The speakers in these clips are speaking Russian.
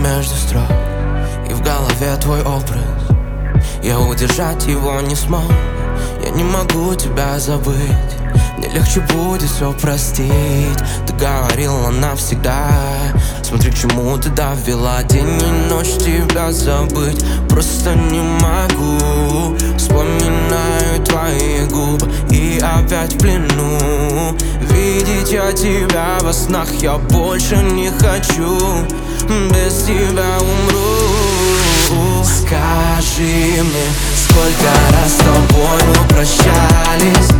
между строк, и в голове твой образ. Я удержать его не смог, я не могу тебя забыть. Мне легче будет все простить. Ты говорила навсегда. Смотри, к чему ты довела. День и ночь тебя забыть просто не могу. Вспоминаю твои губы и опять в плену. Видеть я тебя во снах я больше не хочу. Без тебя умру. Скажи мне, сколько раз с тобой мы прощались,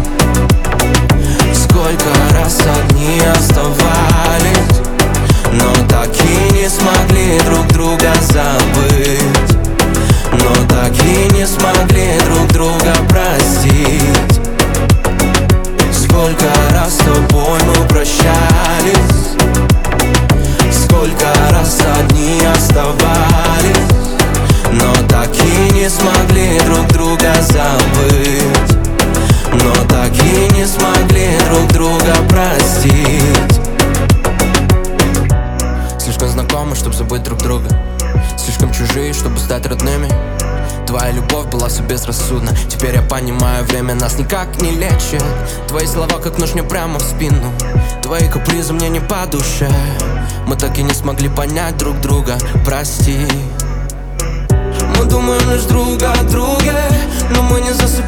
сколько раз одни оставались, но так и не смогли друг друга забыть, но так и не смогли друг друга простить. Сколько раз с тобой мы прощались, сколько раз одни оставались, но так и не смогли друг друга забыть, но так и не смогли друг друга простить. Слишком знакомы, чтобы забыть друг друга, слишком чужие, чтобы стать родными. Твоя любовь была все безрассудна. Теперь я понимаю, время нас никак не лечит. Твои слова как нож мне прямо в спину. Твои капризы мне не по душе. Мы так и не смогли понять друг друга, прости. Мы думаем лишь друг о друге, но мы не засыпаем.